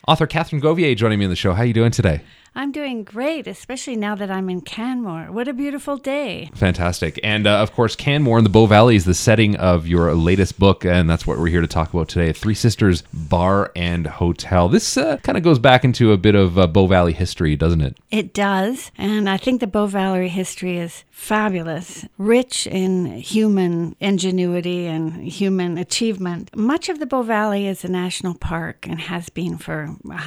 Author Catherine Govier joining me on the show. How are you doing today? I'm doing great, especially now that I'm in Canmore. What a beautiful day. Fantastic. And of course, Canmore in the Bow Valley is the setting of your latest book, and that's what we're here to talk about today, Three Sisters Bar and Hotel. This kind of goes back into a bit of Bow Valley history, doesn't it? It does, and I think the Bow Valley history is fabulous, rich in human ingenuity and human achievement. Much of the Bow Valley is a national park and has been for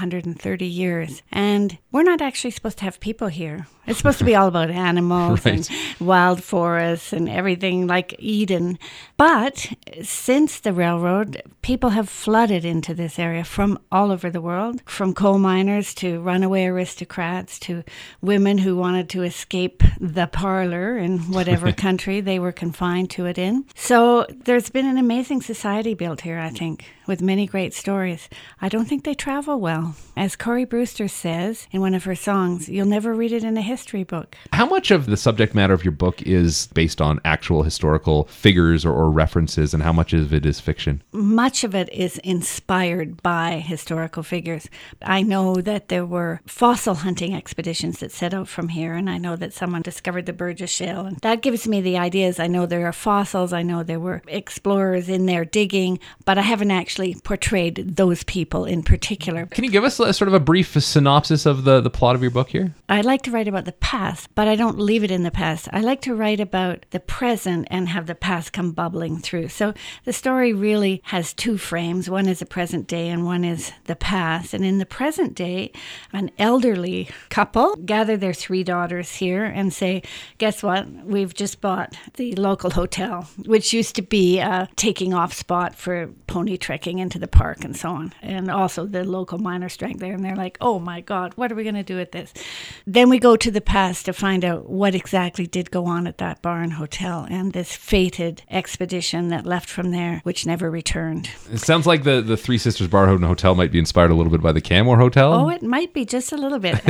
130 years, and we're not actually supposed to have people here. It's supposed to be all about animals Right. and wild forests and everything like Eden. But since the railroad, people have flooded into this area from all over the world, from coal miners to runaway aristocrats to women who wanted to escape the parlor in whatever country they were confined to it in. So there's been an amazing society built here, I think, with many great stories. I don't think they travel well. As Corey Brewster says in one of her songs, you'll never read it in a history book. How much of the subject matter of your book is based on actual historical figures or references, and how much of it is fiction? Much of it is inspired by historical figures. I know that there were fossil hunting expeditions that set out from here, and I know that someone discovered the Burgess Shale, and that gives me the ideas. I know there are fossils, I know there were explorers in there digging, but I haven't actually portrayed those people in particular. Can you give us sort of a brief synopsis of the plot of your book here? I like to write about the past, but I don't leave it in the past. I like to write about the present and have the past come bubbling through. So the story really has two frames. One is the present day and one is the past. And in the present day, an elderly couple gather their three daughters here and say, guess what? We've just bought the local hotel, which used to be a taking off spot for pony trekking into the park and so on. And also the local miners drank there, and they're like, oh my God, what are we going to do with this? Then we go to the past to find out what exactly did go on at that bar and hotel and this fated expedition that left from there, which never returned. It sounds like the Three Sisters Bar and Hotel might be inspired a little bit by the Canmore Hotel. Oh, it might be just a little bit.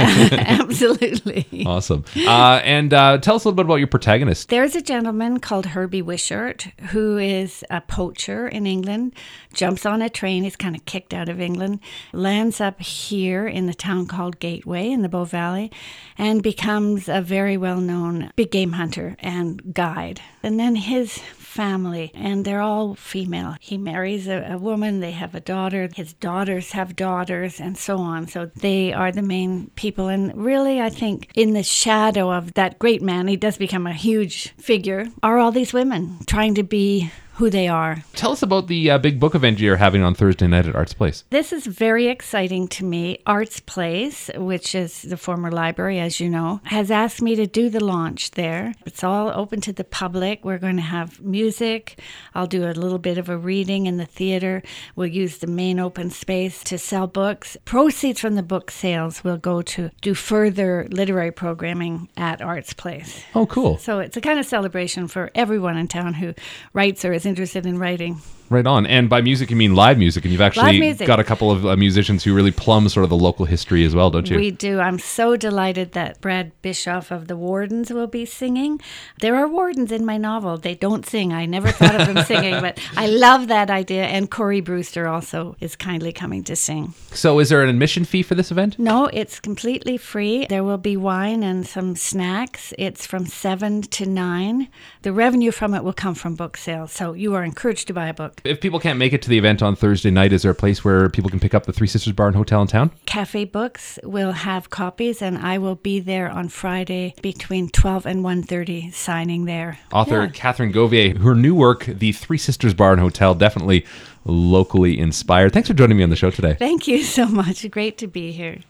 Absolutely. Awesome. And tell us a little bit about your protagonist. There's a gentleman called Herbie Wishart who is a poacher in England, jumps on a train, he's kind of kicked out of England, lands up here in the town called Gateway in the Bow Valley, and becomes a very well-known big game hunter and guide. And then his family, and they're all female. He marries a woman, they have a daughter, his daughters have daughters, and so on. So they are the main people. And really, I think in the shadow of that great man, he does become a huge figure, are all these women trying to be who they are. Tell us about the big book event you're having on Thursday night at Arts Place. This is very exciting to me. Arts Place, which is the former library, as you know, has asked me to do the launch there. It's all open to the public. We're going to have music. I'll do a little bit of a reading in the theater. We'll use the main open space to sell books. Proceeds from the book sales will go to do further literary programming at Arts Place. Oh, cool. So it's a kind of celebration for everyone in town who writes or is interested in writing. Right on. And by music, you mean live music. And you've actually got a couple of musicians who really plumb sort of the local history as well, don't you? We do. I'm so delighted that Brad Bischoff of the Wardens will be singing. There are Wardens in my novel. They don't sing. I never thought of them singing, but I love that idea. And Corey Brewster also is kindly coming to sing. So is there an admission fee for this event? No, it's completely free. There will be wine and some snacks. It's from 7 to 9. The revenue from it will come from book sales. So you are encouraged to buy a book. If people can't make it to the event on Thursday night, is there a place where people can pick up the Three Sisters Bar and Hotel in town? Cafe Books will have copies, and I will be there on Friday between 12 and 1:30 signing there. Author Catherine Govier, her new work, The Three Sisters Bar and Hotel, definitely locally inspired. Thanks for joining me on the show today. Thank you so much. Great to be here.